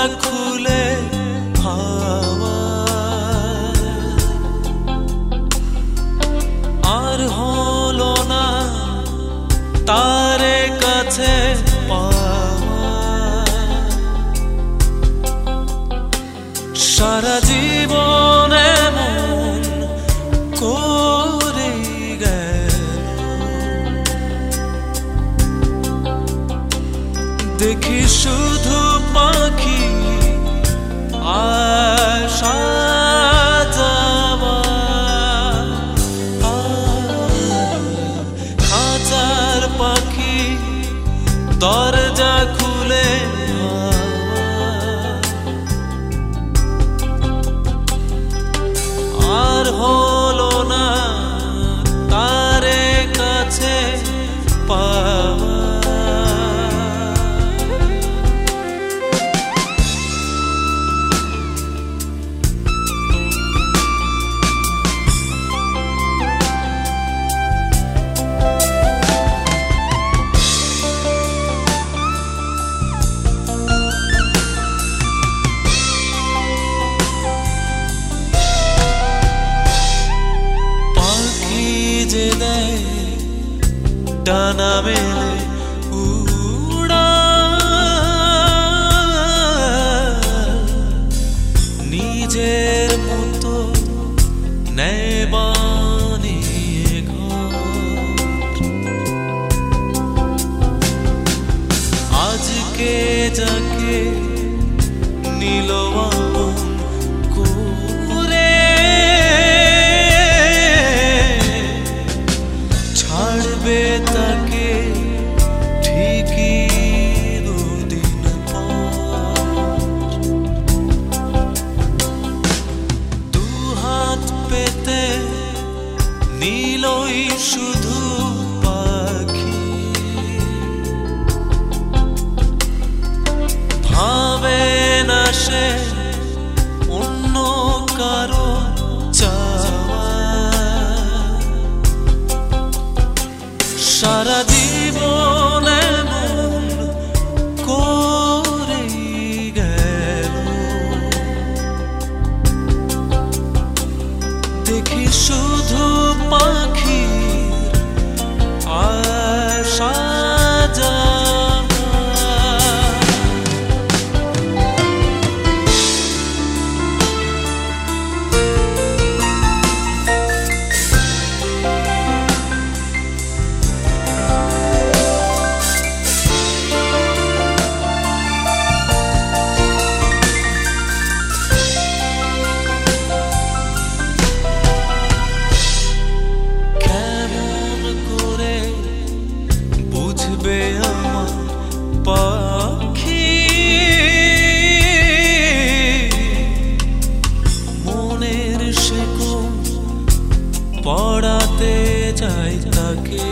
খুলে হাওয়া আর হলো না তারে কাছে পাওয়া সারা জীবন এমন করে গেল দেখি শুধু পাখি আশা যাওয়া খাঁচার পাখি দরজা খুলে আর হলো না তারে কাছে পাওয়া যে দেয় ডানা মেলে উড়াল নিজের মতো নেয় বানিয়ে ঘর আজকে যাকে নিল আপন ছাড়বে তাকে ঠিকই দুদিন পর দু হাত পেতে নিলই শুধু পাখি ভাবে না সে অন্য কারো সারা জীবন এমন করে গেল দেখি শুধু পাখির আশা পাখি মনের শেকল পড়াতে চাই তাকে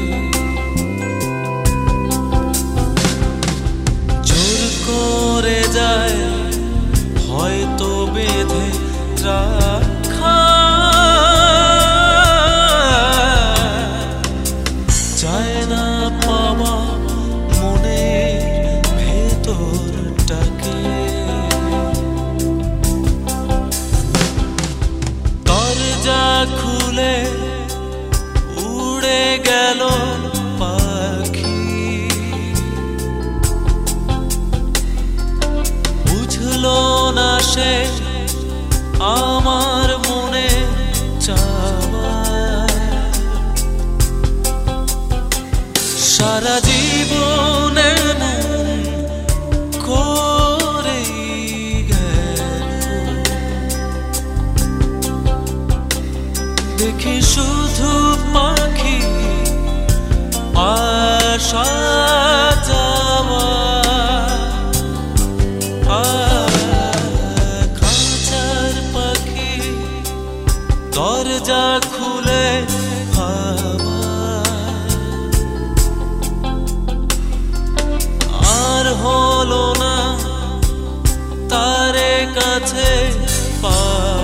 জোর করে যায় হয়তো বেঁধে রাখা যায় না পাওয়া দরজা খুলে উড়ে গেল পাখি বুঝলো না সে আমার মনে চাওয়া সারা জীবন করে গেল দেখি শুধু পাখি আশা যাওয়া খাঁচার পাখি দরজা খুলে আর হলো না তারে কাছে পা